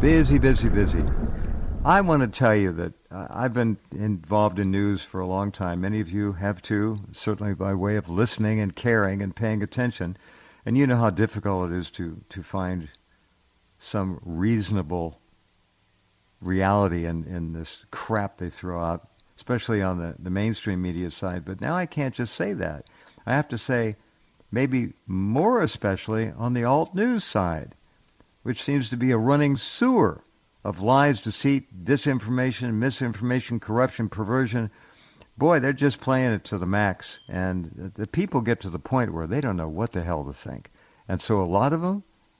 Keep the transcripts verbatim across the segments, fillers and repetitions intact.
Busy, busy, busy. I want to tell you that uh, I've been involved in news for a long time. Many of you have too, certainly by way of listening and caring and paying attention. And you know how difficult it is to, to find some reasonable reality in, in this crap they throw out, especially on the, the mainstream media side. But now I can't just say that. I have to say maybe more especially on the alt news side, which seems to be a running sewer of lies, deceit, disinformation, misinformation, corruption, perversion. Boy, they're just playing it to the max. And the people get to the point where they don't know what the hell to think. And so a lot of them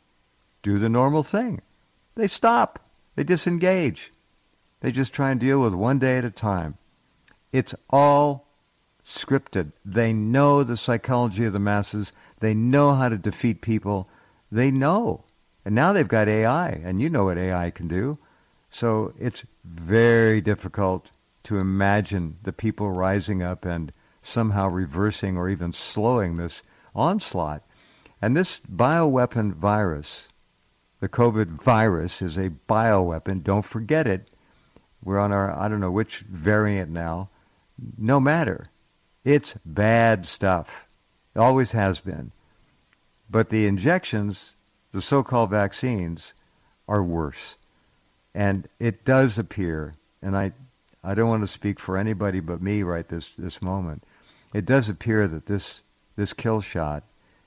do the normal thing. They stop. They disengage. They just try and deal with one day at a time. It's all scripted. They know the psychology of the masses. They know how to defeat people. They know. And now they've got A I, and you know what A I can do. So it's very difficult to imagine the people rising up and somehow reversing or even slowing this onslaught. And this bioweapon virus, the COVID virus, is a bioweapon. Don't forget it. We're on our, I don't know which variant now. No matter. It's bad stuff. It always has been. But the injections, the so-called vaccines, are worse. And it does appear, and I I don't want to speak for anybody but me right this, this moment, it does appear that this, this kill shot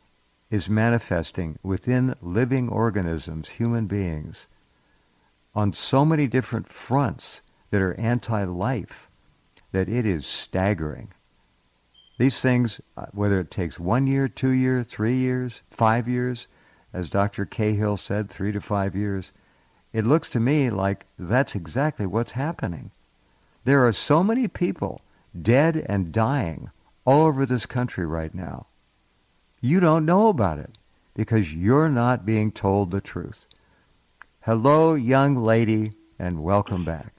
is manifesting within living organisms, human beings, on so many different fronts that are anti-life that it is staggering. These things, whether it takes one year, two years, three years, five years, as Doctor Cahill said, three to five years, it looks to me like that's exactly what's happening. There are so many people dead and dying all over this country right now. You don't know about it because you're not being told the truth. Hello, young lady, and welcome back.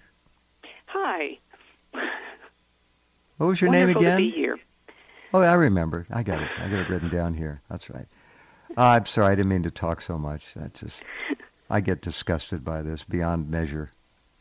Hi. What was your Wonderful name again? To be here. Oh, I remember. I got it. I got it written down here. That's right. Uh, I'm sorry. I didn't mean to talk so much. That just, I get disgusted by this beyond measure.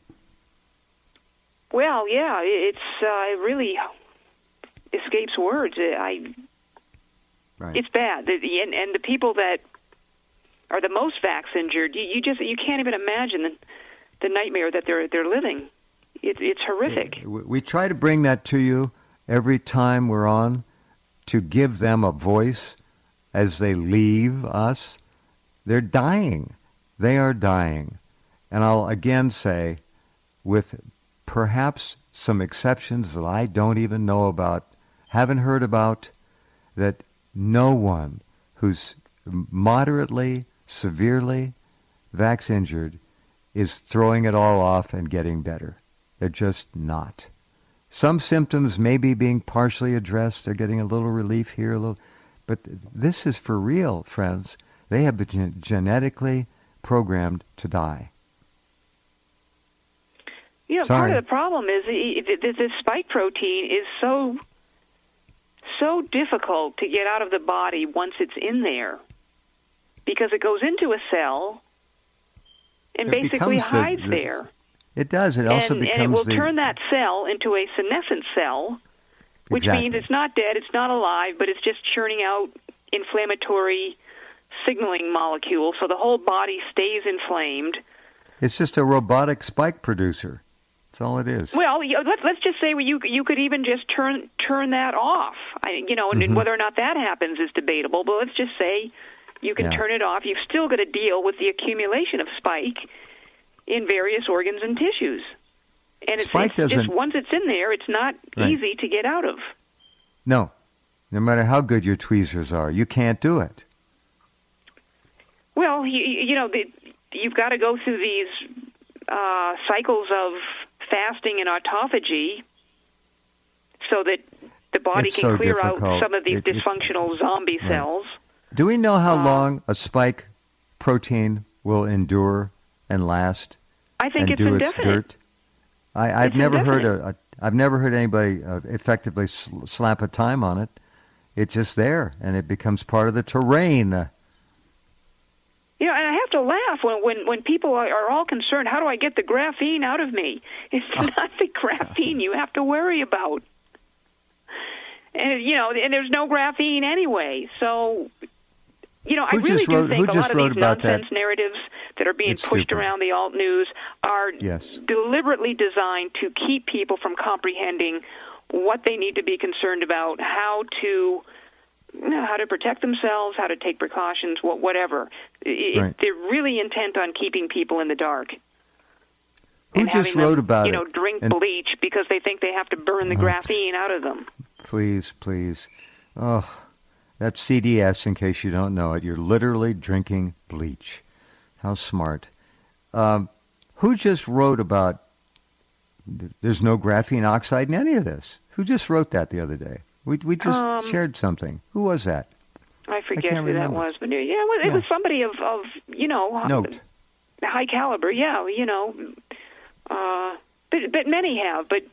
Well, yeah, it's uh, it really escapes words. I, right. It's bad, the, and, and the people that are the most vax injured, you, you just you can't even imagine the, the nightmare that they're they're living. It, it's horrific. We try to bring that to you every time we're on, to give them a voice as they leave us. They're dying. They are dying. And I'll again say, with perhaps some exceptions that I don't even know about, haven't heard about, that no one who's moderately, severely vax injured is throwing it all off and getting better. They're just not. Some symptoms may be being partially addressed. They're getting a little relief here, a little, but this is for real, friends. They have been gen- genetically programmed to die. You know, Sorry. part of the problem is that this spike protein is so so difficult to get out of the body once it's in there, because it goes into a cell and it basically hides the, the, there. It does. It also and, becomes and it will the... turn that cell into a senescent cell, which exactly. means it's not dead, it's not alive, but it's just churning out inflammatory signaling molecules, so the whole body stays inflamed. It's just a robotic spike producer. That's all it is. Well, let's let's just say you you could even just turn turn that off. I, you know, and mm-hmm. whether or not that happens is debatable. But let's just say you can yeah. turn it off. You've still got to deal with the accumulation of spike in various organs and tissues. And it's, spike it's doesn't... just once it's in there, it's not right. easy to get out of. No, no matter how good your tweezers are, you can't do it. Well, you, you know, the, you've got to go through these uh, cycles of fasting and autophagy so that the body it's can so clear difficult. out some of these it, dysfunctional it, zombie right. cells. Do we know how uh, long a spike protein will endure and last? I think and it's do indefinite. Its dirt? I, I've it's never indefinite. heard a, a I've never heard anybody uh, effectively sl- slap a time on it. It's just there, and it becomes part of the terrain. You know, and I have to laugh when when, when people are, are all concerned, how do I get the graphene out of me? It's not the graphene you have to worry about. And, you know, and there's no graphene anyway. So, you know, who I really do wrote, think a lot of these nonsense that? narratives that are being it's pushed stupid. around the alt news are yes. deliberately designed to keep people from comprehending what they need to be concerned about, how to... You know, how to protect themselves, how to take precautions, what, whatever. It, right. They're really intent on keeping people in the dark. Who and just having wrote them, about you know, it? drink and, bleach because they think they have to burn the uh, graphene out of them. Please, please. Oh, that's C D S, in case you don't know it. You're literally drinking bleach. How smart. Um, who just wrote about there's no graphene oxide in any of this? Who just wrote that the other day? We we just um, shared something. Who was that? I forget I who remember. that was, but yeah, it was, it yeah. was somebody of, of you know, Note. high caliber. Yeah, you know, uh, but, but many have. But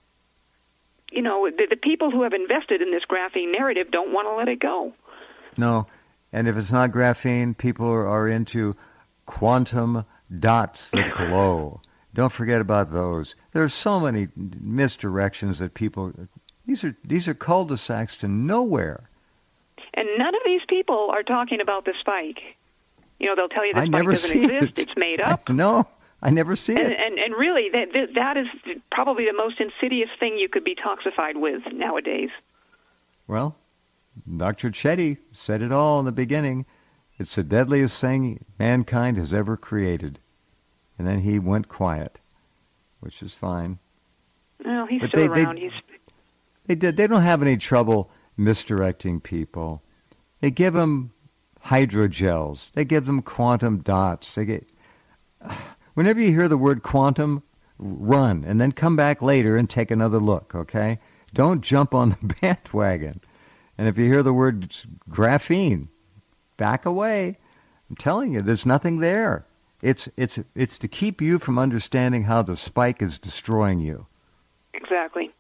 you know, the, the people who have invested in this graphene narrative don't want to let it go. No, and if it's not graphene, people are, are into quantum dots that glow. Don't forget about those. There are so many misdirections that people. These are these are cul-de-sacs to nowhere. And none of these people are talking about the spike. You know, they'll tell you the I spike never doesn't see exist; it. it's made up. I, no, I never see and, it. And and really, that that is probably the most insidious thing you could be toxified with nowadays. Well, Doctor Chetty said it all in the beginning. It's the deadliest thing mankind has ever created. And then he went quiet, which is fine. Well, he's but still they, around. They, he's they did. They don't have any trouble misdirecting people. They give them hydrogels. They give them quantum dots. They get. Whenever you hear the word quantum, run and then come back later and take another look. Okay? Don't jump on the bandwagon. And if you hear the word graphene, back away. I'm telling you, there's nothing there. It's it's it's to keep you from understanding how the spike is destroying you. Exactly.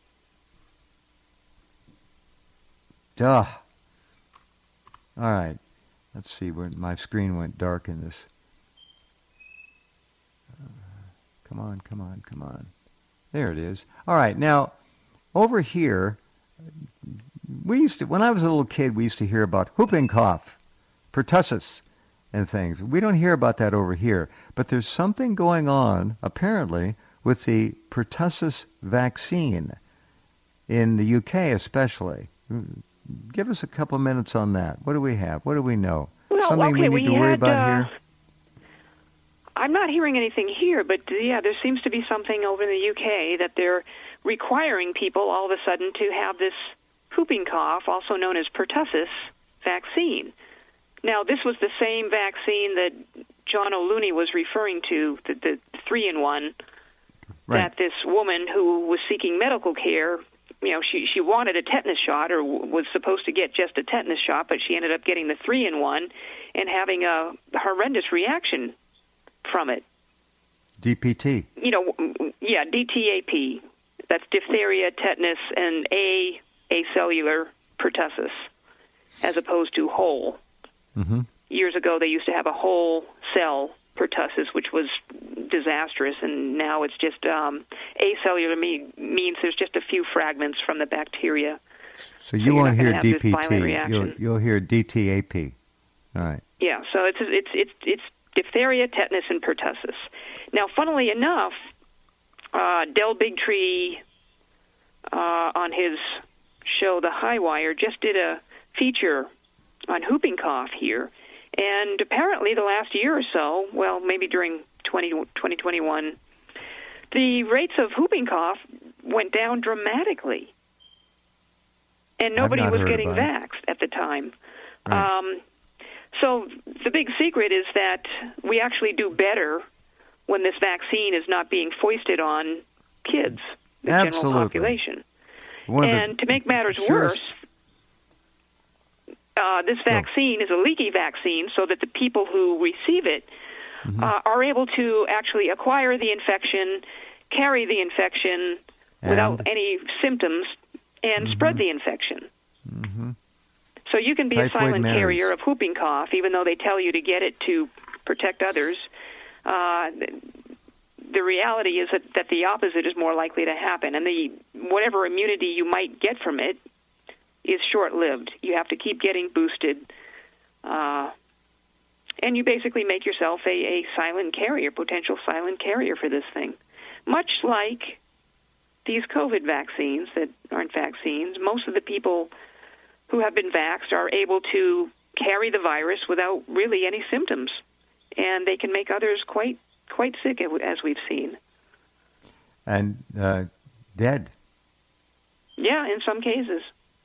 Duh. All right. Let's see where my screen went dark in this. Uh, come on, come on, come on. There it is. All right. Now, over here, we used to, when I was a little kid, we used to hear about whooping cough, pertussis, and things. We don't hear about that over here. But there's something going on, apparently, with the pertussis vaccine in the U K especially. Give us a couple of minutes on that. What do we have? What do we know? Well, Something okay, we need we to worry had, about uh, here? I'm not hearing anything here, but uh, yeah, there seems to be something over in the U K that they're requiring people all of a sudden to have this whooping cough, also known as pertussis, vaccine. Now, this was the same vaccine that John O'Looney was referring to, the, the three-in-one, Right. that this woman who was seeking medical care, you know, she, she wanted a tetanus shot or w- was supposed to get just a tetanus shot, but she ended up getting the three-in-one and having a horrendous reaction from it. D P T. You know, yeah, D T A P. That's diphtheria, tetanus, and A, acellular pertussis, as opposed to whole. Mm-hmm. Years ago, they used to have a whole cell pertussis, which was disastrous, and now it's just um, acellular mean, means there's just a few fragments from the bacteria. So you so won't hear D D P T. You'll, You'll, you'll hear D T A P. All right. Yeah, so it's it's it's it's diphtheria, tetanus, and pertussis. Now, funnily enough, uh, Del Bigtree uh, on his show, The High Wire, just did a feature on whooping cough here. And apparently the last year or so, well, maybe during twenty twenty-one, the rates of whooping cough went down dramatically. And nobody was getting vaxxed at the time. Right. Um, so the big secret is that we actually do better when this vaccine is not being foisted on kids, the Absolutely. general population. One of And the to make matters surest- worse, uh, this vaccine is a leaky vaccine so that the people who receive it mm-hmm. uh, are able to actually acquire the infection, carry the infection and? without any symptoms, and mm-hmm. spread the infection. Mm-hmm. So you can be Typhoid a silent matters. carrier of whooping cough, even though they tell you to get it to protect others, uh, the reality is that, that the opposite is more likely to happen. And the whatever immunity you might get from it is short-lived. You have to keep getting boosted. Uh, and you basically make yourself a, a silent carrier, potential silent carrier for this thing. Much like these COVID vaccines that aren't vaccines, most of the people who have been vaxxed are able to carry the virus without really any symptoms. And they can make others quite quite sick, as we've seen. And uh, dead. Yeah, in some cases.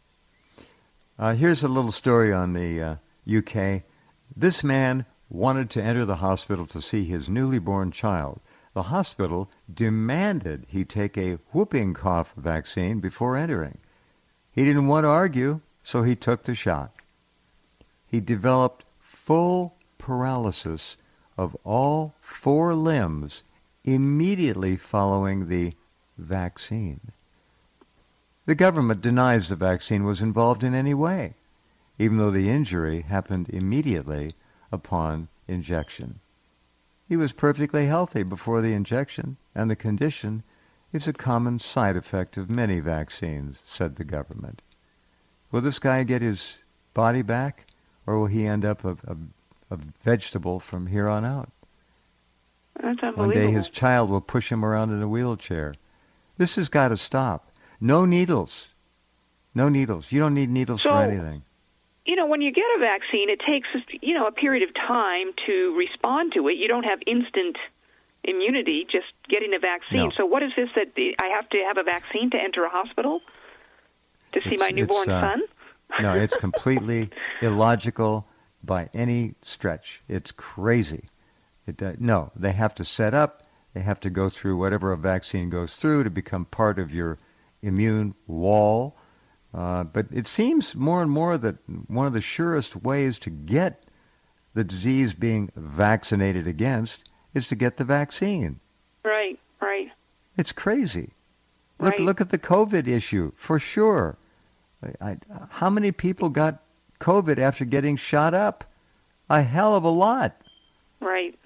Uh, here's a little story on the uh, U K. This man wanted to enter the hospital to see his newly born child. The hospital demanded he take a whooping cough vaccine before entering. He didn't want to argue, so he took the shot. He developed full paralysis of all four limbs immediately following the vaccine. The government denies the vaccine was involved in any way, even though the injury happened immediately upon injection. He was perfectly healthy before the injection, and the condition is a common side effect of many vaccines, said the government. Will this guy get his body back, or will he end up a, a, a vegetable from here on out? That's unbelievable. One day his child will push him around in a wheelchair. This has got to stop. No needles. No needles. You don't need needles so, for anything. You know, when you get a vaccine, it takes, you know, a period of time to respond to it. You don't have instant immunity just getting a vaccine. No. So what is this that I have to have a vaccine to enter a hospital to see It's- my newborn it's, uh, son? No, it's completely illogical by any stretch. It's crazy. It, uh, no, they have to set up, they have to go through whatever a vaccine goes through to become part of your immune wall. Uh, but it seems more and more that one of the surest ways to get the disease being vaccinated against is to get the vaccine. Right, right. It's crazy. Look, Right. look at the COVID issue, for sure. I, I, how many people got COVID after getting shot up? A hell of a lot. Right.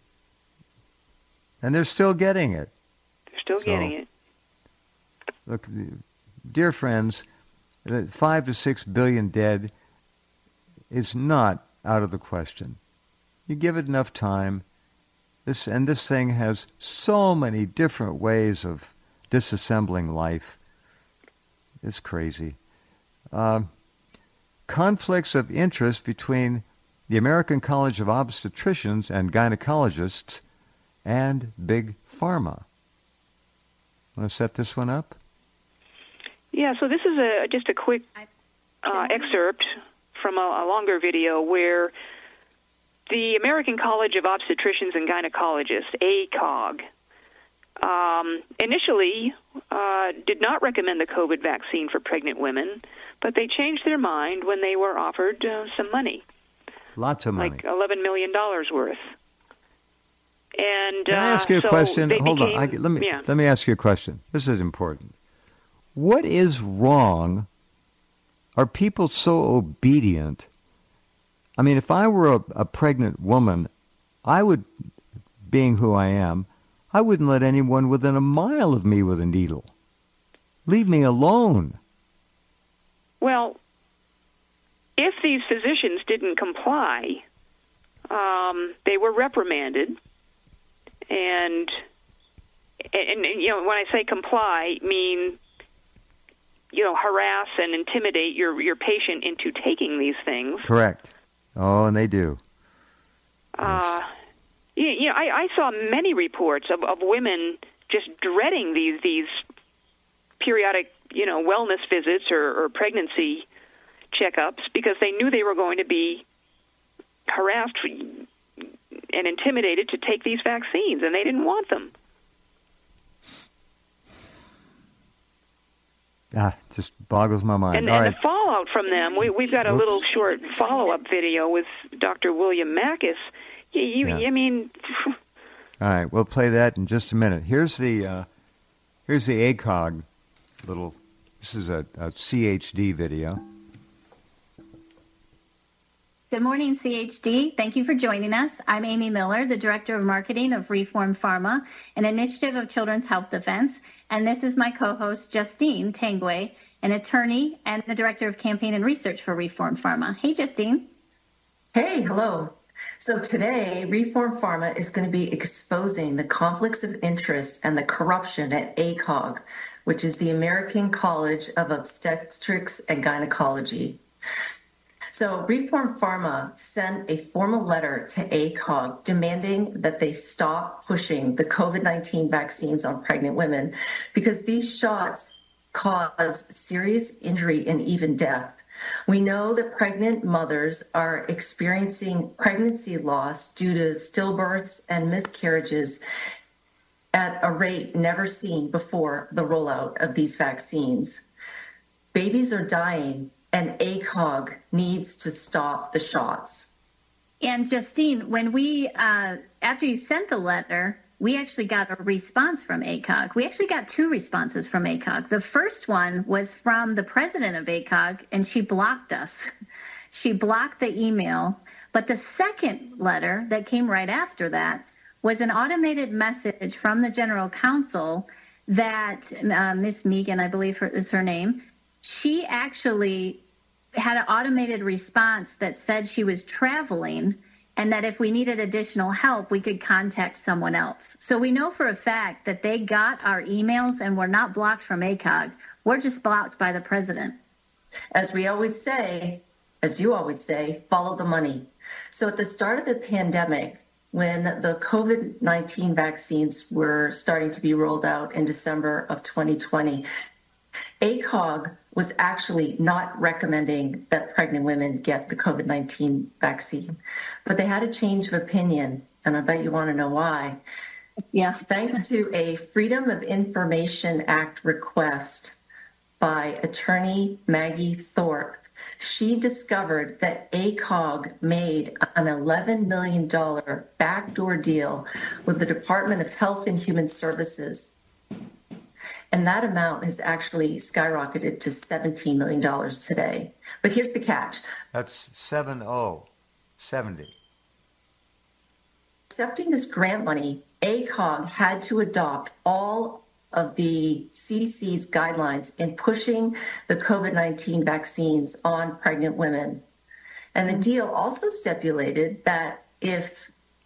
And they're still getting it. They're still So- getting it. Look, dear friends, the five to six billion dead is not out of the question. You give it enough time, this and this thing has so many different ways of disassembling life. It's crazy. Uh, conflicts of interest between the American College of Obstetricians and Gynecologists and Big Pharma. Want to set this one up? Yeah, so this is a just a quick uh, excerpt from a, a longer video where the American College of Obstetricians and Gynecologists, A C O G, um, initially uh, did not recommend the COVID vaccine for pregnant women, but they changed their mind when they were offered uh, some money, Lots of money. like eleven million dollars worth. And Can I uh, ask you a so question? they Hold became, on. I, let me yeah. let me ask you a question. This is important. What is wrong? Are people so obedient? I mean, if I were a, a pregnant woman, I would, being who I am, I wouldn't let anyone within a mile of me with a needle. Leave me alone. Well, if these physicians didn't comply, um, they were reprimanded, and, and, and you know, when I say comply, mean you know harass and intimidate your your patient into taking these things. Correct. Oh, and they do. Uh, you, you know, I, I saw many reports of, of women just dreading these these periodic, you know, wellness visits or, or pregnancy checkups because they knew they were going to be harassed and intimidated to take these vaccines, and they didn't want them. Ah, just boggles my mind. And, All and right. the fallout from them, we, we've got a Oops. little short follow-up video with Doctor William Mackis. You, you, Yeah. I mean, All right, we'll play that in just a minute. Here's the uh, here's the A C O G little. This is a, a C H D video. Good morning, C H D. Thank you for joining us. I'm Amy Miller, the Director of Marketing of Reform Pharma, an initiative of Children's Health Defense. And this is my co-host, Justine Tangway, an attorney and the Director of Campaign and Research for Reform Pharma. Hey, Justine. Hey, hello. So today, Reform Pharma is going to be exposing the conflicts of interest and the corruption at A C O G, which is the American College of Obstetrics and Gynecology. So Reform Pharma sent a formal letter to A C O G demanding that they stop pushing the COVID nineteen vaccines on pregnant women because these shots cause serious injury and even death. We know that pregnant mothers are experiencing pregnancy loss due to stillbirths and miscarriages at a rate never seen before the rollout of these vaccines. Babies are dying, and A C O G needs to stop the shots. And Justine, when we, uh, after you sent the letter, we actually got a response from A C O G. We actually got two responses from A C O G. The first one was from the president of A C O G, and she blocked us. She blocked the email. But the second letter that came right after that was an automated message from the general counsel that uh, Miss Megan, I believe her, is her name, she actually had an automated response that said she was traveling and that if we needed additional help, we could contact someone else. So we know for a fact that they got our emails and we're not blocked from A C O G. We're just blocked by the president. As we always say, as you always say, follow the money. So at the start of the pandemic, when the COVID nineteen vaccines were starting to be rolled out in December of twenty twenty, A C O G was actually not recommending that pregnant women get the COVID nineteen vaccine. But they had a change of opinion, and I bet you want to know why. Yeah. Thanks to a Freedom of Information Act request by attorney Maggie Thorpe, she discovered that A C O G made an eleven million dollars backdoor deal with the Department of Health and Human Services. And that amount has actually skyrocketed to seventeen million dollars today. But here's the catch. That's seven oh, seventy. Accepting this grant money, A C O G had to adopt all of the C D C's guidelines in pushing the COVID nineteen vaccines on pregnant women. And the deal also stipulated that if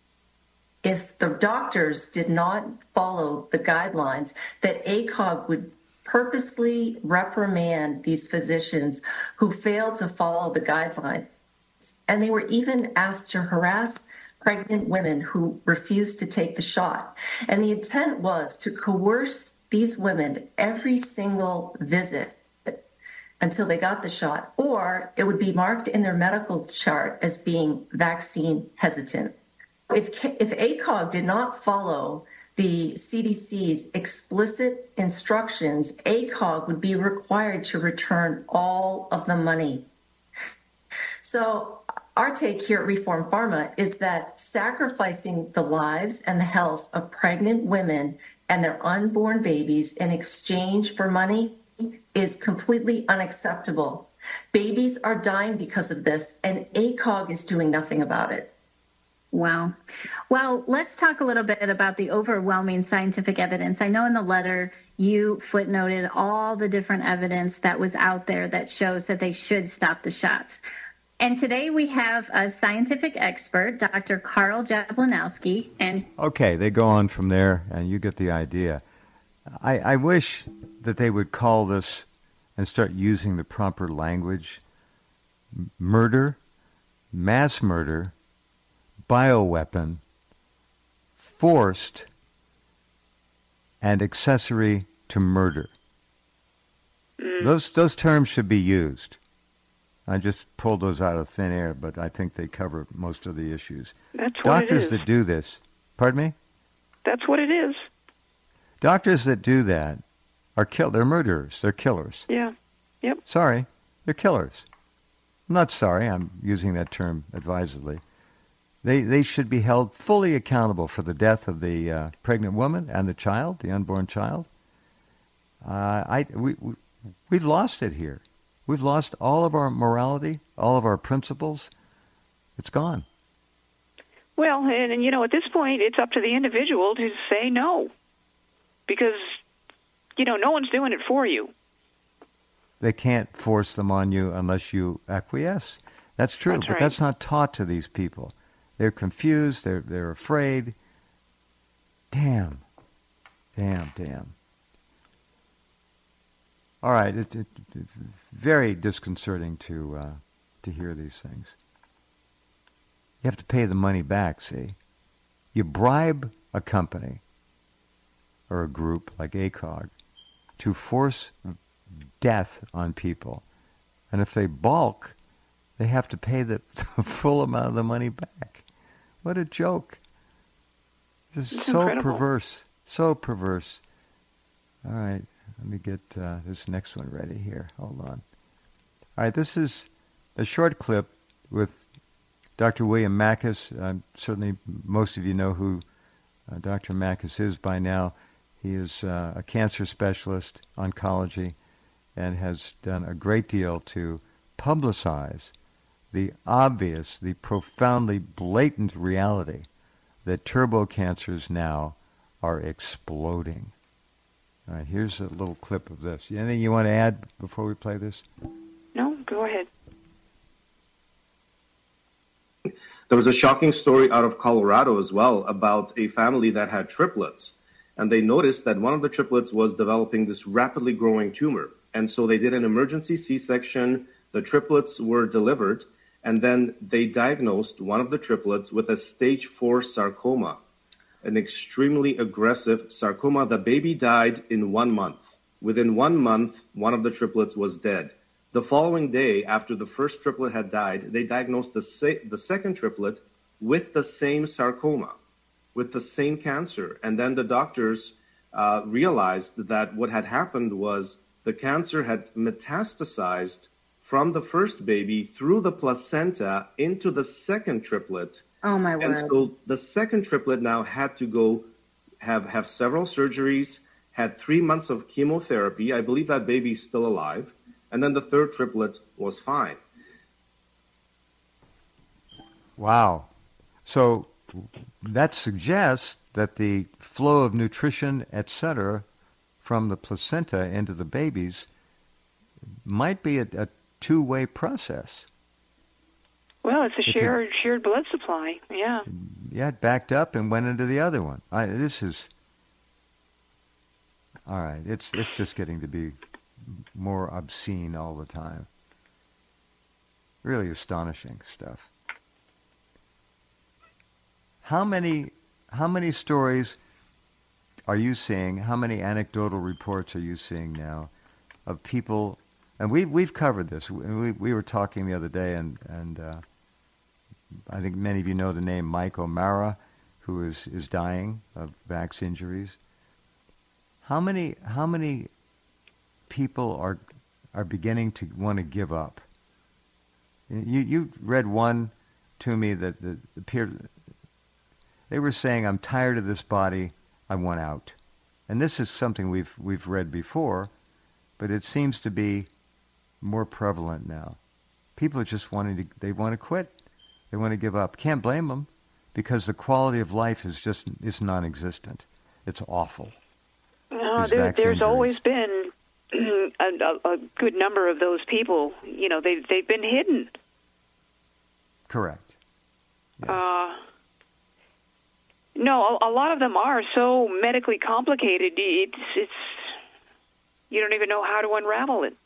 if the doctors did not follow the guidelines, that A C O G would purposely reprimand these physicians who failed to follow the guidelines. And they were even asked to harass pregnant women who refused to take the shot. And the intent was to coerce these women every single visit until they got the shot, or it would be marked in their medical chart as being vaccine hesitant. If, if A C O G did not follow the C D C's explicit instructions, A C O G would be required to return all of the money. So our take here at Reform Pharma is that sacrificing the lives and the health of pregnant women and their unborn babies in exchange for money is completely unacceptable. Babies are dying because of this, and A C O G is doing nothing about it. Wow. Well, let's talk a little bit about the overwhelming scientific evidence. I know in the letter you footnoted all the different evidence that was out there that shows that they should stop the shots. And today we have a scientific expert, Doctor Karl Jablanowski. And okay, they go on from there, and you get the idea. I, I wish that they would call this and start using the proper language. Murder, mass murder, bioweapon, forced, and accessory to murder. Mm. Those those terms should be used. I just pulled those out of thin air, but I think they cover most of the issues. That's what Doctors it is. that do this, pardon me? That's what it is. Doctors that do that are kill. They're murderers. They're killers. Yeah. Yep. Sorry, they're killers. I'm not sorry. I'm using that term advisedly. They they should be held fully accountable for the death of the uh, pregnant woman and the child, the unborn child. Uh, I we, we we've lost it here. We've lost all of our morality, all of our principles. It's gone. Well, and, and you know, at this point, it's up to the individual to say no, because, you know, no one's doing it for you. They can't force them on you unless you acquiesce. That's true, That's but right. that's not taught to these people. They're confused. They're they're afraid. Damn, damn, damn. All right, it, it, it, very disconcerting to uh, to hear these things. You have to pay the money back. See, you bribe a company or a group like A C O G to force death on people, and if they balk, they have to pay the, the full amount of the money back. What a joke. This is It's so incredible. perverse. So perverse. All right, let me get uh, this next one ready here. Hold on. All right, this is a short clip with Doctor William Makis. Uh, certainly most of you know who uh, Doctor Makis is by now. He is uh, a cancer specialist, oncology, and has done a great deal to publicize the obvious, the profoundly blatant reality that turbo cancers now are exploding. All right, here's a little clip of this. Anything you want to add before we play this? No, go ahead. There was a shocking story out of Colorado as well about a family that had triplets. And they noticed that one of the triplets was developing this rapidly growing tumor. And so they did an emergency C-section. The triplets were delivered. And then they diagnosed one of the triplets with a stage four sarcoma, an extremely aggressive sarcoma. The baby died in one month. Within one month, one of the triplets was dead. The following day, after the first triplet had died, they diagnosed the, se- the second triplet with the same sarcoma, with the same cancer. And then the doctors uh, realized that what had happened was the cancer had metastasized from the first baby through the placenta into the second triplet. Oh, my And word. so the second triplet now had to go have, have several surgeries, had three months of chemotherapy. I believe that baby's still alive. And then the third triplet was fine. Wow. So that suggests that the flow of nutrition, et cetera, from the placenta into the babies might be a, a two-way process. Well, it's a If it- shared shared blood supply. Yeah. Yeah, it backed up and went into the other one. I, this is all right. It's it's just getting to be more obscene all the time. Really astonishing stuff. How many how many stories are you seeing? How many anecdotal reports are you seeing now of people? And we we've covered this. We we were talking the other day, and and uh, I think many of you know the name Mike O'Mara, who is is dying of vax injuries. How many how many people are are beginning to want to give up? You you read one to me that, that appeared. They were saying, "I'm tired of this body. I want out." And this is something we've we've read before, but it seems to be more prevalent now. People are just wanting to. They want to quit. They want to give up. Can't blame them, because the quality of life is just is non-existent. It's awful. No, These there, vax there's injuries. always been a, a, a good number of those people. You know, they've they've been hidden. Correct. Yeah. Uh, no, a, a lot of them are so medically complicated. It's it's you don't even know how to unravel it.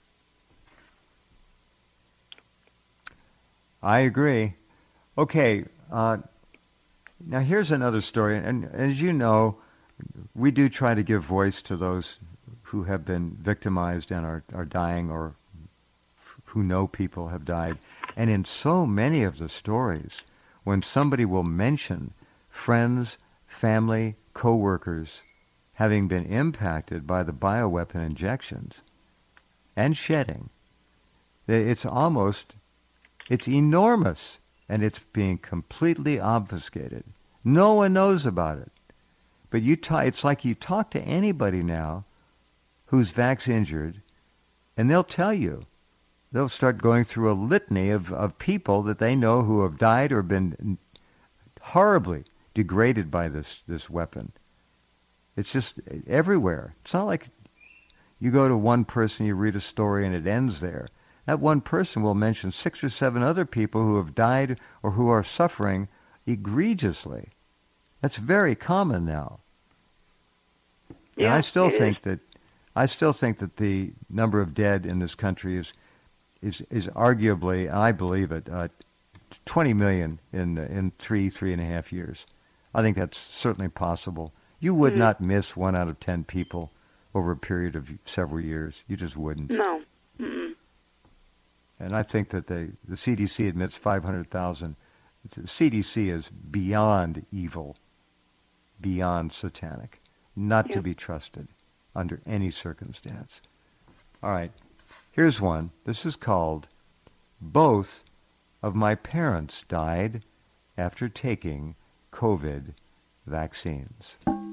I agree. Okay, uh, now here's another story, and as you know, we do try to give voice to those who have been victimized and are, are dying, or who know people have died. And in so many of the stories, when somebody will mention friends, family, co-workers having been impacted by the bioweapon injections and shedding, it's almost, it's enormous, and it's being completely obfuscated. No one knows about it. But you ta- it's like you talk to anybody now who's vax injured, and they'll tell you they'll start going through a litany of, of people that they know who have died or been horribly degraded by this, this weapon. It's just everywhere. It's not like you go to one person, you read a story, and it ends there. That one person will mention six or seven other people who have died or who are suffering egregiously. That's very common now. Yeah, and I still think is. that I still think that the number of dead in this country is is is arguably, I believe it, uh, twenty million in in three three and a half years. I think that's certainly possible. You would mm. not miss one out of ten people over a period of several years. You just wouldn't. No. Mm-mm. And I think that the the C D C admits five hundred thousand. The C D C is beyond evil, beyond satanic, not yeah. to be trusted under any circumstance. All right, here's one. This is called Both of My Parents Died After Taking COVID Vaccines.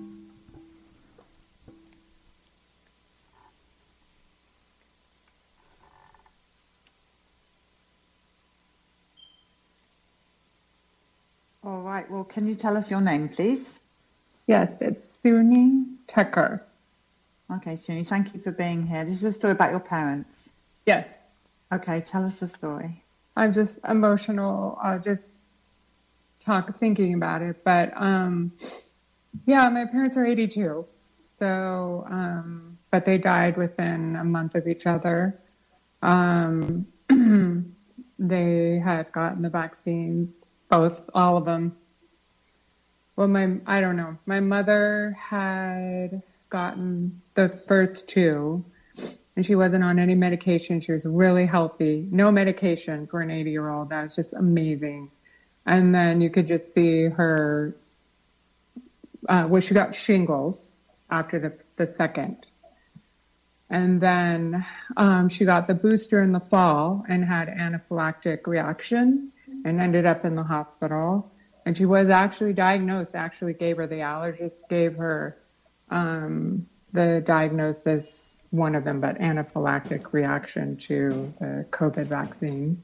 All right. Well, can you tell us your name, please? Yes, it's Suni Tucker. Okay, Suni, thank you for being here. This is a story about your parents. Yes. Okay, tell us the story. I'm just emotional, uh, just talk thinking about it. But um, yeah, my parents are eighty-two. So, um, but they died within a month of each other. Um, they had gotten the vaccines. Both, all of them. Well, my, I don't know. My mother had gotten the first two, and she wasn't on any medication. She was really healthy. No medication for an eighty-year-old. That was just amazing. And then you could just see her, uh, well, she got shingles after the, the second. And then um, she got the booster in the fall and had anaphylactic reaction and ended up in the hospital. And she was actually diagnosed, actually gave her, the allergist gave her um, the diagnosis, one of them, but anaphylactic reaction to the COVID vaccine.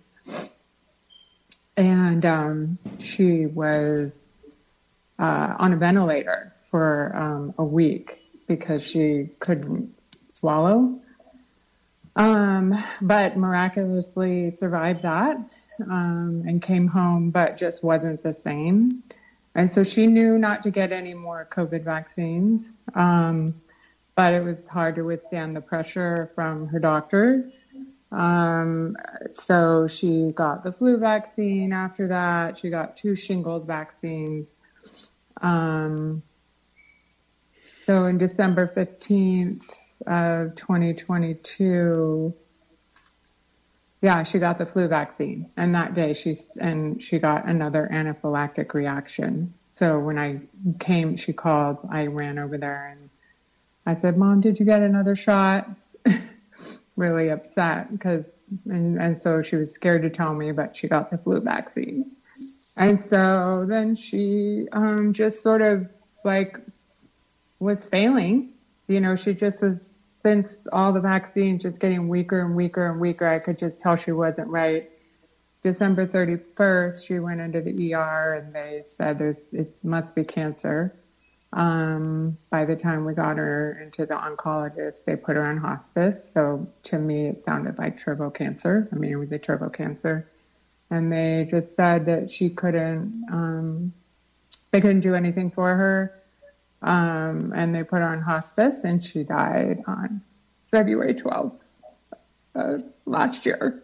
And um, she was uh, on a ventilator for um, a week because she couldn't swallow. Um, but miraculously survived that. Um, and came home, but just wasn't the same. And so she knew not to get any more COVID vaccines, um, but it was hard to withstand the pressure from her doctors. Um, so she got the flu vaccine after that. She got two shingles vaccines. Um, so in December fifteenth of twenty twenty-two, yeah, she got the flu vaccine, and that day she and she got another anaphylactic reaction. So when I came, she called. I ran over there and I said, "Mom, did you get another shot?" Really upset because, and, and so she was scared to tell me, but she got the flu vaccine. And so then she um, just sort of like was failing. You know, she just was. Since all the vaccines just getting weaker and weaker and weaker, I could just tell she wasn't right. December thirty-first, she went into the E R and they said there's, it must be cancer. Um, by the time we got her into the oncologist, they put her on hospice. So to me, it sounded like turbo cancer. I mean, it was a turbo cancer. And they just said that she couldn't, um, they couldn't do anything for her. Um, and they put her on hospice, and she died on February twelfth uh, last year.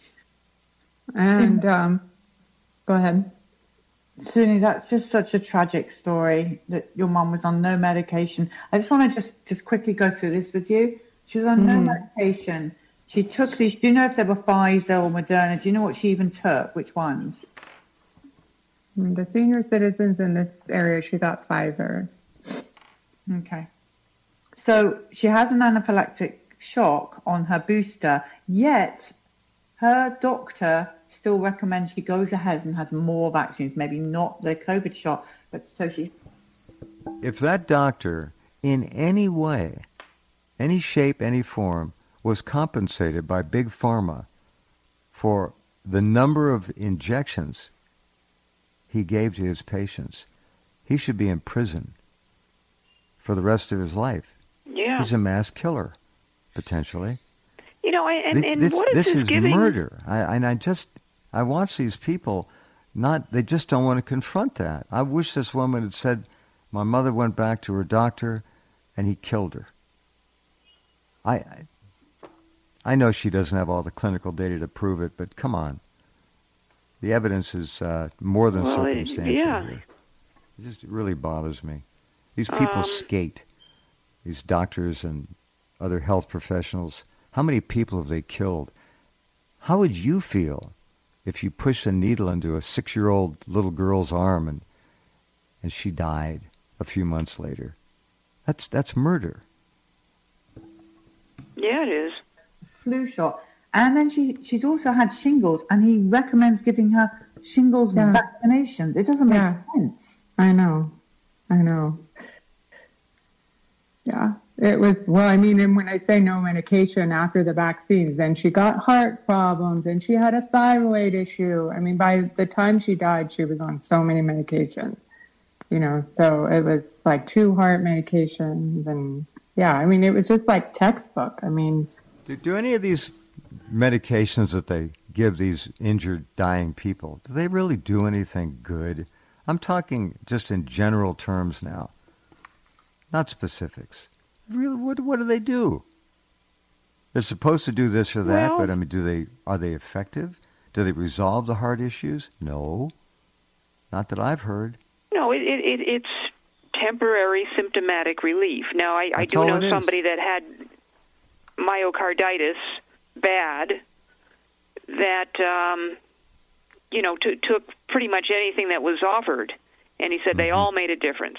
And um, go ahead. Suni, that's just such a tragic story that your mum was on no medication. I just want to just, just quickly go through this with you. She was on mm-hmm. no medication. She took these, do you know if they were Pfizer or Moderna? Do you know what she even took? Which ones? The senior citizens in this area, she got Pfizer. Okay. So she has an anaphylactic shock on her booster, yet her doctor still recommends she goes ahead and has more vaccines, maybe not the COVID shot, but so she... If that doctor in any way, any shape, any form, was compensated by Big Pharma for the number of injections he gave to his patients. He should be in prison for the rest of his life. Yeah. He's a mass killer, potentially. You know, and, this, and this, what is this this is giving? murder. I, and I just, I watch these people, not, they just don't want to confront that. I wish this woman had said, my mother went back to her doctor and he killed her. I, I, I know she doesn't have all the clinical data to prove it, but come on. The evidence is uh, more than well, circumstantial yeah. here. It just really bothers me. These people Um, skate. These doctors and other health professionals. How many people have they killed? How would you feel if you pushed a needle into a six-year-old little girl's arm and and she died a few months later? That's that's murder. Yeah, it is. Flu shot. And then she she's also had shingles, and he recommends giving her shingles Yeah. vaccinations. It doesn't make Yeah. sense. I know. I know. Yeah. It was, well, I mean, and when I say no medication after the vaccines, then she got heart problems and she had a thyroid issue. I mean, by the time she died, she was on so many medications, you know, so it was like two heart medications. And yeah, I mean, it was just like textbook. I mean, Do, do any of these medications that they give these injured, dying people, do they really do anything good? I'm talking just in general terms now, not specifics. Really, what what do they do? They're supposed to do this or that, Well- but I mean, do they are they effective? Do they resolve the heart issues? No, not that I've heard. No, it, it, it it's temporary symptomatic relief. Now, I, I That's do all know it is. somebody that had myocarditis bad that, um, you know, t- took pretty much anything that was offered, and he said Mm-hmm. they all made a difference.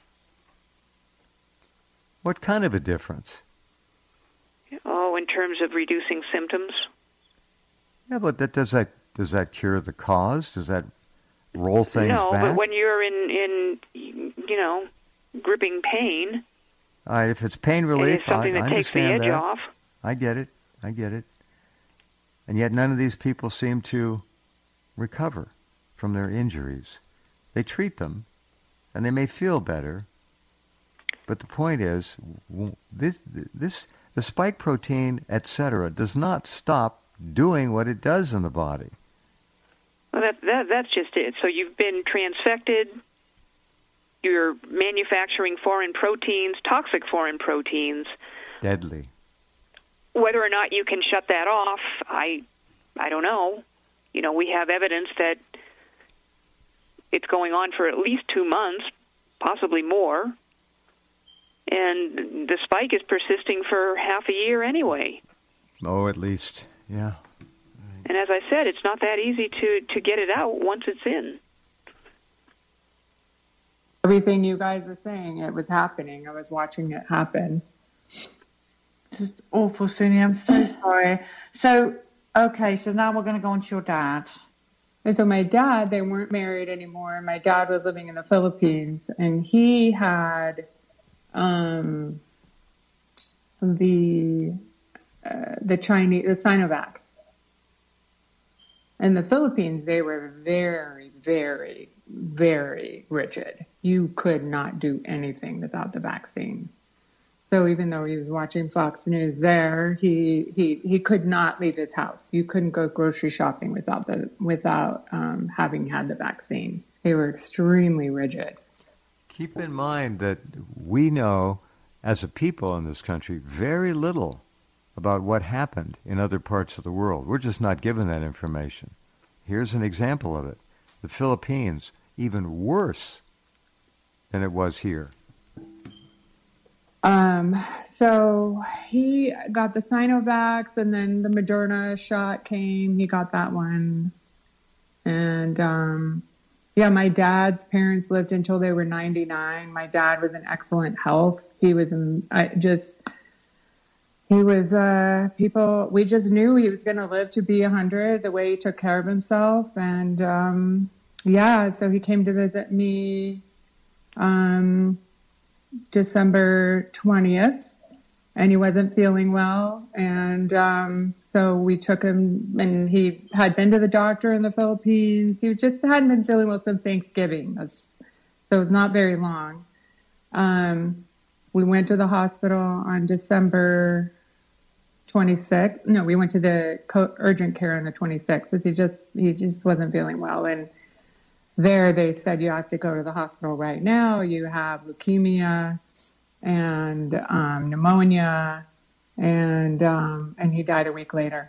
What kind of a difference? Oh, in terms of reducing symptoms? Yeah, but that does that does that cure the cause? Does that roll things no, back? but when you're in, in, you know, gripping pain, All right, if it's pain it relief, is something I, that I takes the understand edge that. off. I get it. I get it. And yet none of these people seem to recover from their injuries. They treat them, and they may feel better. But the point is, w- this, this, the spike protein, et cetera, does not stop doing what it does in the body. Well, that, that that's just it. So you've been transfected. You're manufacturing foreign proteins, toxic foreign proteins. Deadly. Whether or not you can shut that off, I, I don't know. You know, we have evidence that it's going on for at least two months, possibly more. And the spike is persisting for half a year anyway. Oh, at least, yeah. And as I said, it's not that easy to, to get it out once it's in. everything you guys were saying, it was happening. I was watching it happen. Just awful, Suni. I'm so sorry. So, okay, so now we're going to go on to your dad. And so my dad, they weren't married anymore. My dad was living in the Philippines, and he had um, the uh, the Chinese, the Sinovac. In the Philippines, they were very, very, very rigid. You could not do anything without the vaccine. So even though he was watching Fox News there, he, he, he could not leave his house. You couldn't go grocery shopping without the without um, having had the vaccine. They were extremely rigid. Keep in mind that we know, as a people in this country, very little about what happened in other parts of the world. We're just not given that information. Here's an example of it. The Philippines, even worse than it was here. Um, so he got the Sinovac, and then the Moderna shot came. He got that one. And, um, yeah, my dad's parents lived until they were ninety-nine. My dad was in excellent health. He was in, I just, he was, uh, people, we just knew he was going to live to be a hundred, the way he took care of himself. And, um, yeah, so he came to visit me, um, December twentieth. and he wasn't feeling well. And um, so we took him, and he had been to the doctor in the Philippines. He just hadn't been feeling well since Thanksgiving. That's, so it's not very long. Um, we went to the hospital on December twenty-sixth. No, we went to the co- urgent care on the twenty-sixth because he just, he just wasn't feeling well. And there they said, you have to go to the hospital right now. You have leukemia and um, pneumonia, and um, and he died a week later.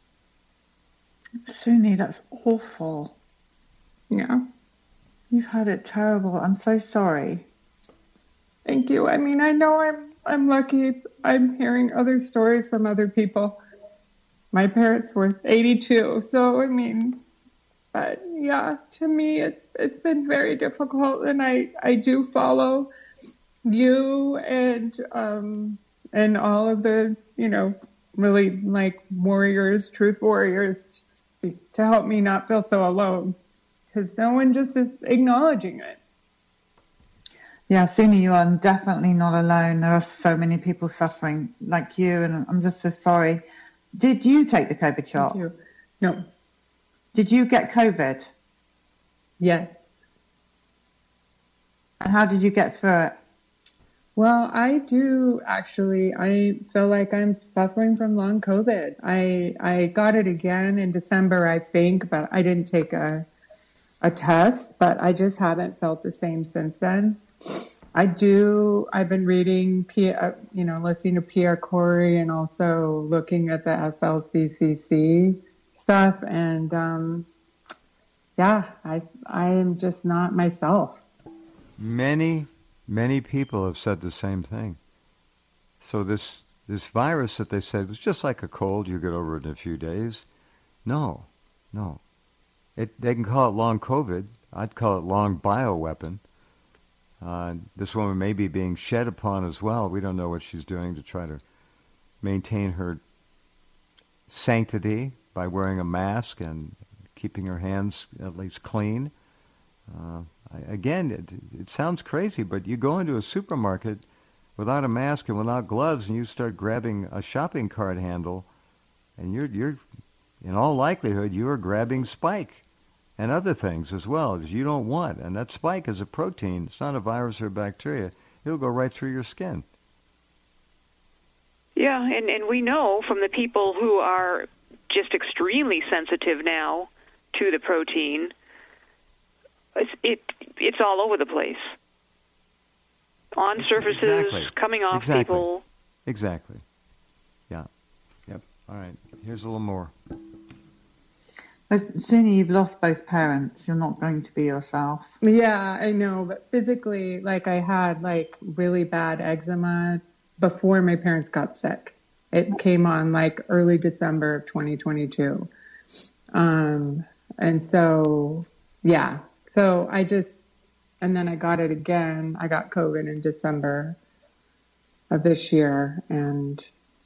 Suni, that's awful. Yeah. You've had it terrible. I'm so sorry. Thank you. I mean, I know I'm I'm lucky. I'm hearing other stories from other people. My parents were eighty-two, so I mean, but yeah, to me, it's it's been very difficult, and I I do follow you and um and all of the, you know, really like warriors, truth warriors, to help me not feel so alone, because no one just is acknowledging it. Yeah, Suni, you are definitely not alone. There are so many people suffering like you, and I'm just so sorry. Did you take the COVID shot? Thank you. No. Did you get COVID? Yes. And how did you get through it? Well, I do actually. I feel like I'm suffering from long COVID. I I got it again in December, I think, but I didn't take a a test, but I just haven't felt the same since then. I do. I've been reading, P, uh, you know, listening to Pierre Corey, and also looking at the F L C C C stuff. And um, yeah, I I am just not myself. Many, many people have said the same thing. So this this virus that they said was just like a cold, you get over it in a few days. No, no. It, they can call it long COVID. I'd call it long bioweapon. Uh, this woman may be being shed upon as well. We don't know what she's doing to try to maintain her sanctity by wearing a mask and keeping her hands at least clean. Uh, I, again, it, it sounds crazy, but you go into a supermarket without a mask and without gloves, and you start grabbing a shopping cart handle, and you're, you're in all likelihood, you are grabbing spike and other things as well that you don't want. And that spike is a protein. It's not a virus or a bacteria. It'll go right through your skin. Yeah, and, and we know from the people who are just extremely sensitive now to the protein, it's, it, it's all over the place. On surfaces, exactly. coming off exactly. people. Exactly. Yeah. Yep. All right. Here's a little more. But Suni, you've lost both parents. You're not going to be yourself. Yeah, I know. But physically, like I had like really bad eczema before my parents got sick. It came on like early December of twenty twenty-two. Um, and so, yeah. So I just, and then I got it again. I got COVID in December of this year, and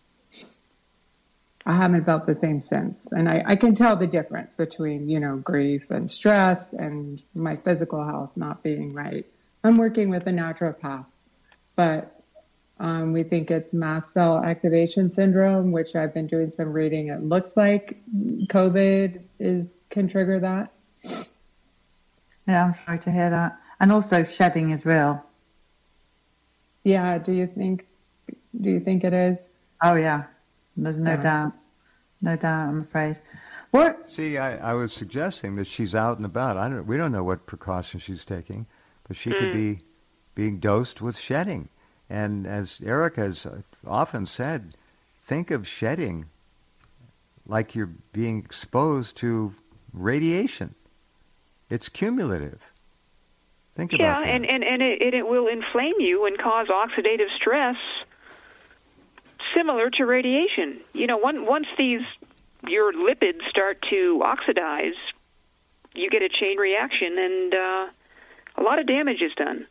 I haven't felt the same since. And I, I can tell the difference between, you know, grief and stress and my physical health not being right. I'm working with a naturopath, but um, we think it's mast cell activation syndrome, which I've been doing some reading. It looks like COVID is can trigger that. Yeah, I'm sorry to hear that. And also shedding is real. Yeah, do you think, do you think it is? Oh, yeah. There's no yeah. doubt. No doubt, I'm afraid. What? See, I, I was suggesting that she's out and about. I don't. We don't know what precautions she's taking, but she mm. could be being dosed with shedding. And as Erica has often said, think of shedding like you're being exposed to radiation. It's cumulative. Think yeah, about that. Yeah, and, and, and it, it will inflame you and cause oxidative stress similar to radiation. You know, one, once these, your lipids start to oxidize, you get a chain reaction, and uh, a lot of damage is done.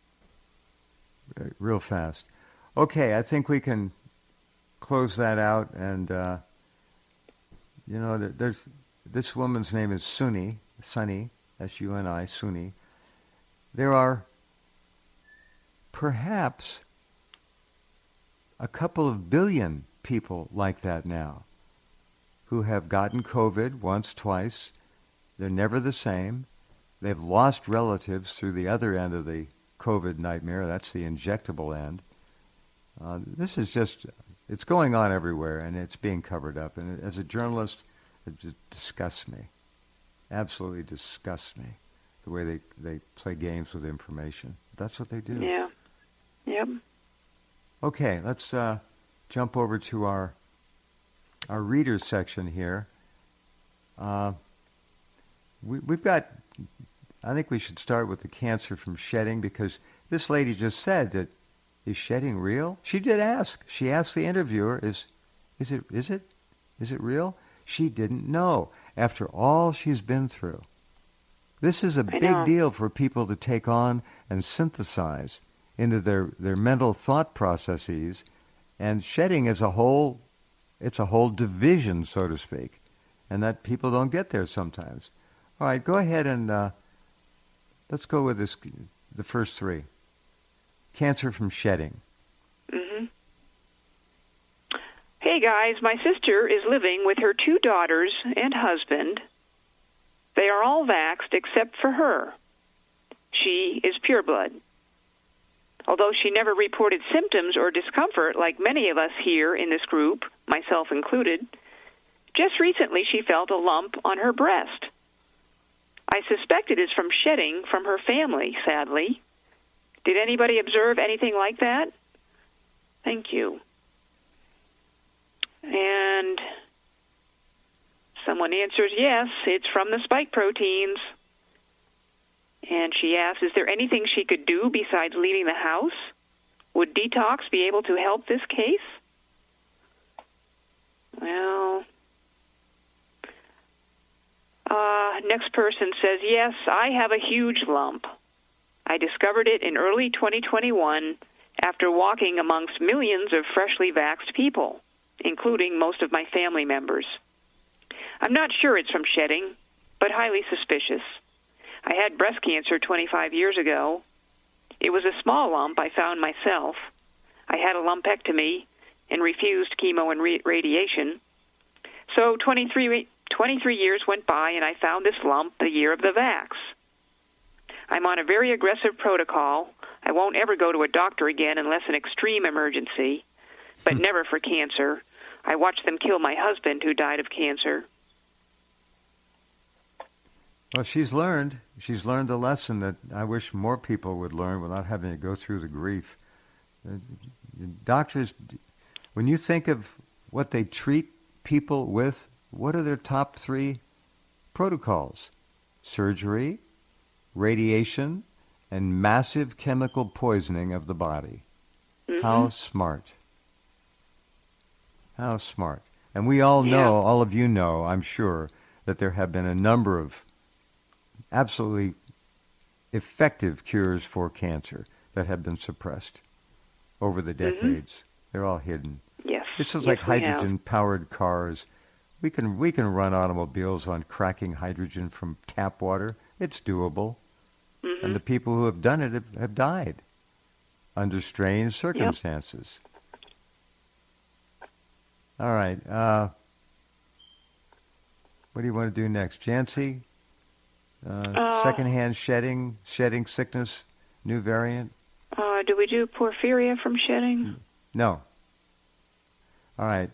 Real fast. Okay, I think we can close that out. And, uh, you know, there's this woman's name is Suni, Sunny, S U N I, Suni. There are perhaps a couple of billion people like that now who have gotten COVID once, twice. They're never the same. They've lost relatives through the other end of the COVID nightmare. That's the injectable end. Uh, this is just, it's going on everywhere, and it's being covered up. And as a journalist, it just disgusts me. Absolutely disgusts me, the way they, they play games with information. That's what they do. Yeah. Yep. Okay, let's uh, jump over to our our readers section here. Uh, we, we've got, I think we should start with the cancer from shedding, because this lady just said that, is shedding real? She did ask. She asked the interviewer, is is it is it is it real? She didn't know after all she's been through. This is a I big know. deal for people to take on and synthesize into their, their mental thought processes. And shedding is a whole, it's a whole division, so to speak, and that people don't get there sometimes. All right, go ahead and uh, let's go with this, the first three. Cancer from shedding. Mm-hmm. Hey guys, my sister is living with her two daughters and husband. They are all vaxxed except for her. She is pureblood. Although she never reported symptoms or discomfort like many of us here in this group, myself included, just recently she felt a lump on her breast. I suspect it is from shedding from her family, sadly. Did anybody observe anything like that? Thank you. And someone answers, yes, it's from the spike proteins. And she asks, is there anything she could do besides leaving the house? Would detox be able to help this case? Well, uh, next person says, yes, I have a huge lump. I discovered it in early twenty twenty-one after walking amongst millions of freshly vaxxed people, including most of my family members. I'm not sure it's from shedding, but highly suspicious. I had breast cancer twenty-five years ago. It was a small lump I found myself. I had a lumpectomy and refused chemo and re- radiation. So twenty-three, twenty-three years went by, and I found this lump the year of the vax. I'm on a very aggressive protocol. I won't ever go to a doctor again unless an extreme emergency, but never for cancer. I watched them kill my husband, who died of cancer. Well, she's learned. She's learned a lesson that I wish more people would learn without having to go through the grief. Uh, doctors, when you think of what they treat people with, what are their top three protocols? Surgery, radiation, and massive chemical poisoning of the body. Mm-hmm. How smart. How smart. And we all know, yeah. all of you know, I'm sure, that there have been a number of absolutely effective cures for cancer that have been suppressed over the decades. Mm-hmm. They're all hidden. Yes. This is yes, like hydrogen-powered cars. We can we can run automobiles on cracking hydrogen from tap water. It's doable. Mm-hmm. And the people who have done it have, have died under strange circumstances. Yep. All right. Uh, what do you want to do next? Jancy? Uh, uh, secondhand shedding, shedding sickness, new variant? Uh, do we do porphyria from shedding? No. All right.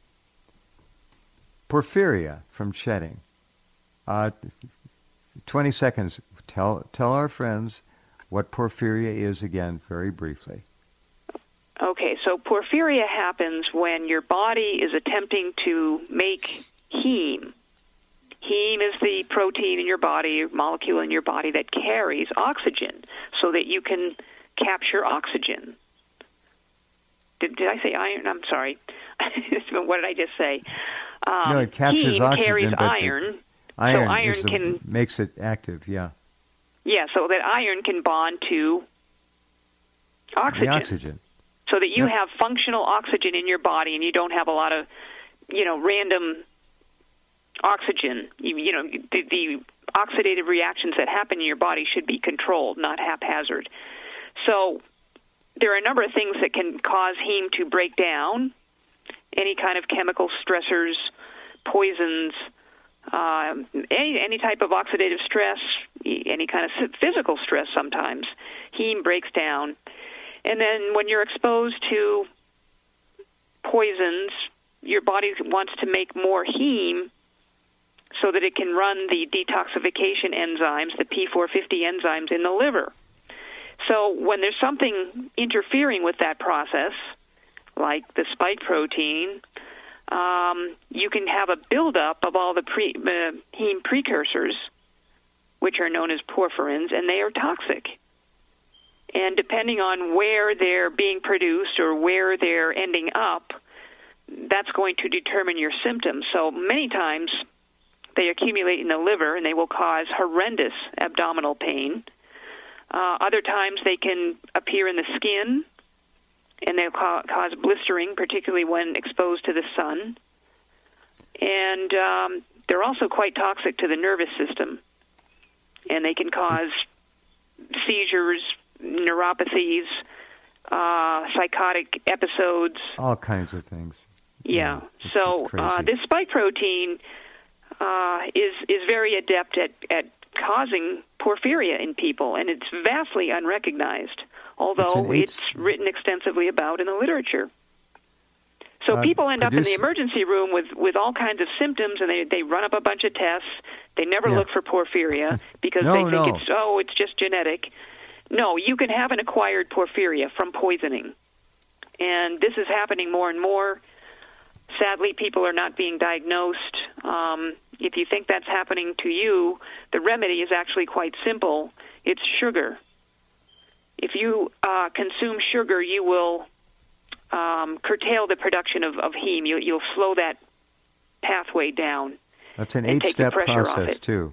Porphyria from shedding. Uh, twenty seconds. Tell tell our friends what porphyria is again, very briefly. Okay, so porphyria happens when your body is attempting to make heme. Heme is the protein in your body, molecule in your body that carries oxygen so that you can capture oxygen. Did, did I say iron? I'm sorry. What did I just say? Um, no, it captures heme oxygen, carries but iron, iron, so iron is the, can makes it active. Yeah. Yeah, so that iron can bond to oxygen. The oxygen. So that you yep. have functional oxygen in your body, and you don't have a lot of, you know, random oxygen. You, you know, the, the oxidative reactions that happen in your body should be controlled, not haphazard. So there are a number of things that can cause heme to break down. Any kind of chemical stressors, poisons, uh, any any type of oxidative stress, any kind of physical stress sometimes. Heme breaks down. And then when you're exposed to poisons, your body wants to make more heme so that it can run the detoxification enzymes, the P four fifty enzymes in the liver. So when there's something interfering with that process, like the spike protein, um, you can have a buildup of all the pre, uh, heme precursors, which are known as porphyrins, and they are toxic. And depending on where they're being produced or where they're ending up, that's going to determine your symptoms. So many times they accumulate in the liver, and they will cause horrendous abdominal pain. Uh, other times they can appear in the skin, and they'll ca- cause blistering, particularly when exposed to the sun. And um, they're also quite toxic to the nervous system, and they can cause seizures, neuropathies, uh, psychotic episodes. All kinds of things. Yeah. It's, so it's uh, this spike protein uh, is is very adept at, at causing porphyria in people, and it's vastly unrecognized, although it's, it's written extensively about in the literature. So uh, people end produce... up in the emergency room with, with all kinds of symptoms, and they, they run up a bunch of tests. They never yeah. look for porphyria because no, they think no. it's, oh, it's just genetic. No, you can have an acquired porphyria from poisoning, and this is happening more and more. Sadly, people are not being diagnosed. Um, if you think that's happening to you, the remedy is actually quite simple. It's sugar. If you uh, consume sugar, you will um, curtail the production of, of heme. You, you'll slow that pathway down. That's an and eight-step take the pressure process, off it. too.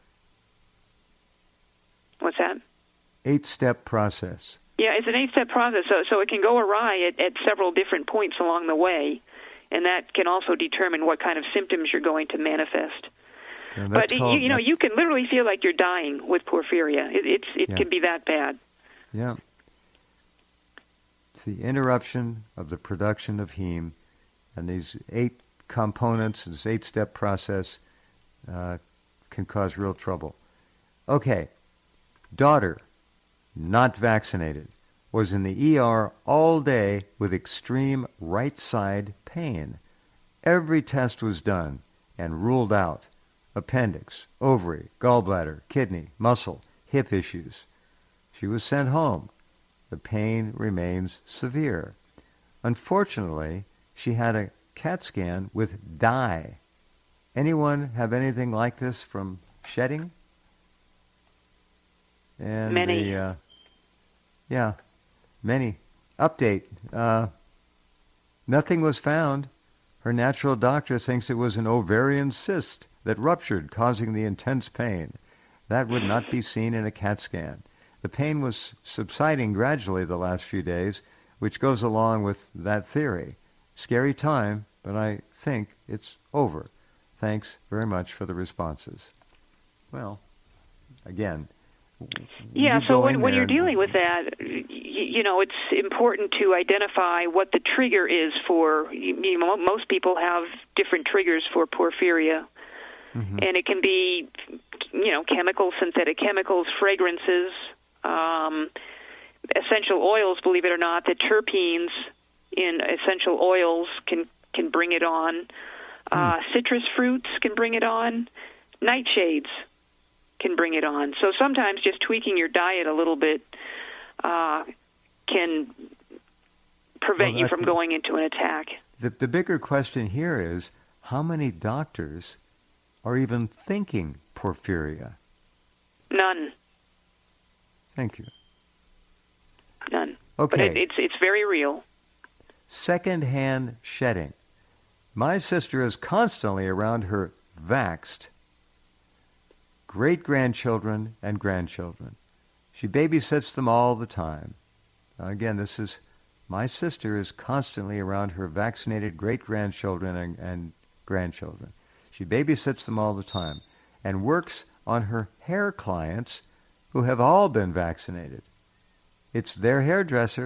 What's that? Eight-step process. Yeah, it's an eight-step process, so, so it can go awry at, at several different points along the way. And that can also determine what kind of symptoms you're going to manifest. Yeah, but called, you, you know, you can literally feel like you're dying with porphyria. It, it's it yeah. can be that bad. Yeah. It's the interruption of the production of heme, and these eight components, this eight-step process, uh, can cause real trouble. Okay, daughter, not vaccinated, was in the E R all day with extreme right side pain. Every test was done and ruled out appendix, ovary, gallbladder, kidney, muscle, hip issues. She was sent home. The pain remains severe. Unfortunately, she had a CAT scan with dye. Anyone have anything like this from shedding? And Many. The, uh, yeah. Many. Update. Uh, nothing was found. Her natural doctor thinks it was an ovarian cyst that ruptured, causing the intense pain. That would not be seen in a CAT scan. The pain was subsiding gradually the last few days, which goes along with that theory. Scary time, but I think it's over. Thanks very much for the responses. Well, again... Yeah, you so when, when there you're and, dealing with that, you, you know, it's important to identify what the trigger is for. You, you know, most people have different triggers for porphyria, mm-hmm. and it can be, you know, chemicals, synthetic chemicals, fragrances, um, essential oils. Believe it or not, the terpenes in essential oils can can bring it on. Uh, mm. Citrus fruits can bring it on. Nightshades can bring it on. So sometimes just tweaking your diet a little bit uh, can prevent well, you from going into an attack. The, the bigger question here is, how many doctors are even thinking porphyria? None. Thank you. None. Okay. But it, it's it's very real. Second-hand shedding. My sister is constantly around her vaxxed great-grandchildren and grandchildren. She babysits them all the time. Now, again, this is, my sister is constantly around her vaccinated great-grandchildren and, and grandchildren. She babysits them all the time and works on her hair clients who have all been vaccinated. It's their hairdresser,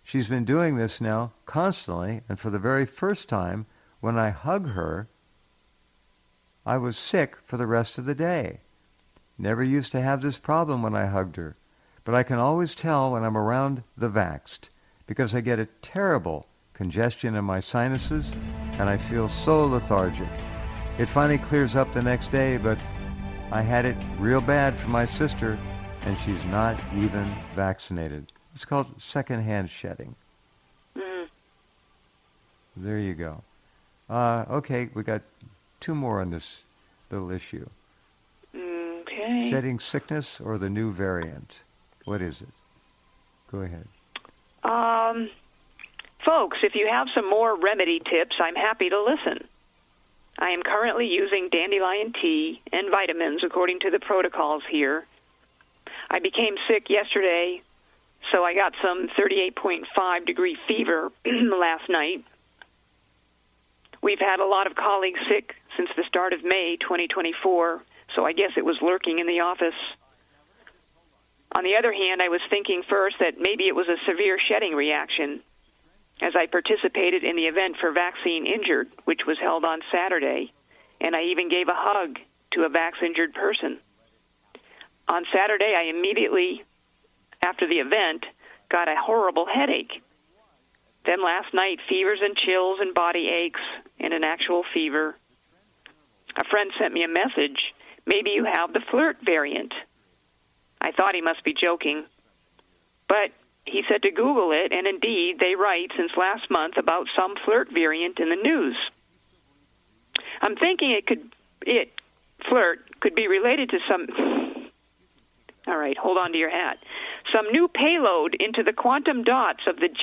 she's been doing this now constantly, and for the very first time, when I hug her, I was sick for the rest of the day. Never used to have this problem when I hugged her, but I can always tell when I'm around the vaxxed, because I get a terrible congestion in my sinuses, and I feel so lethargic. It finally clears up the next day, but I had it real bad for my sister, and she's not even vaccinated. It's called secondhand shedding. Mm. There you go. Uh, okay, we got two more on this little issue. Okay. Shedding sickness or the new variant? What is it? Go ahead. Um, folks, if you have some more remedy tips, I'm happy to listen. I am currently using dandelion tea and vitamins according to the protocols here. I became sick yesterday, so I got some thirty-eight point five degree fever last night. We've had a lot of colleagues sick since the start of May twenty twenty-four, so I guess it was lurking in the office. On the other hand, I was thinking first that maybe it was a severe shedding reaction, as I participated in the event for Vaccine Injured, which was held on Saturday, and I even gave a hug to a vax-injured person. On Saturday, I immediately, after the event, got a horrible headache. Then last night, fevers and chills and body aches and an actual fever. A friend sent me a message. Maybe you have the flirt variant. I thought he must be joking. But he said to Google it, and indeed, they write since last month about some flirt variant in the news. I'm thinking it could, it, flirt, could be related to some, all right, hold on to your hat, some new payload into the quantum dots of the,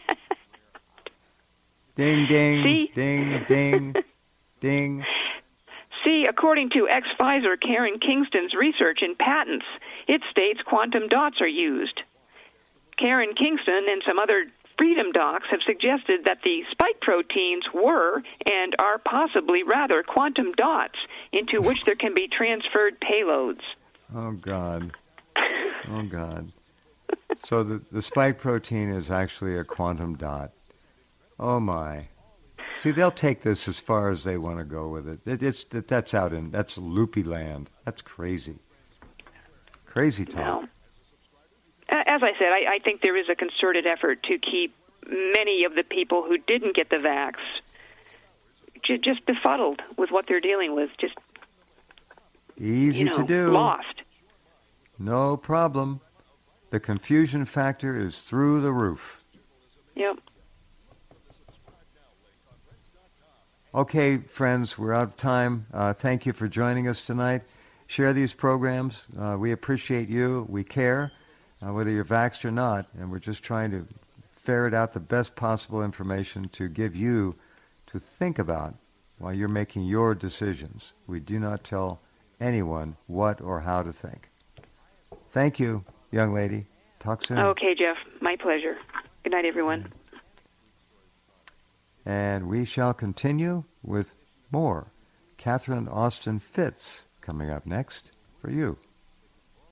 ding, ding, See? ding, ding, ding. See, according to ex-Pfizer Karen Kingston's research in patents, it states quantum dots are used. Karen Kingston and some other freedom docs have suggested that the spike proteins were and are possibly rather quantum dots into which there can be transferred payloads. Oh, God. Oh, God. So the, the spike protein is actually a quantum dot. Oh, my. See, they'll take this as far as they want to go with it. it it's that that's out in that's loopy land. That's crazy, crazy talk. Well, as I said, I, I think there is a concerted effort to keep many of the people who didn't get the vax j- just befuddled with what they're dealing with. Just easy you know, to do. Lost. No problem. The confusion factor is through the roof. Yep. Okay, friends, we're out of time. Uh, thank you for joining us tonight. Share these programs. Uh, we appreciate you. We care, uh, whether you're vaxxed or not, and we're just trying to ferret out the best possible information to give you to think about while you're making your decisions. We do not tell anyone what or how to think. Thank you, young lady. Talk soon. Okay, Jeff. My pleasure. Good night, everyone. And we shall continue with more Catherine Austin Fitts coming up next for you.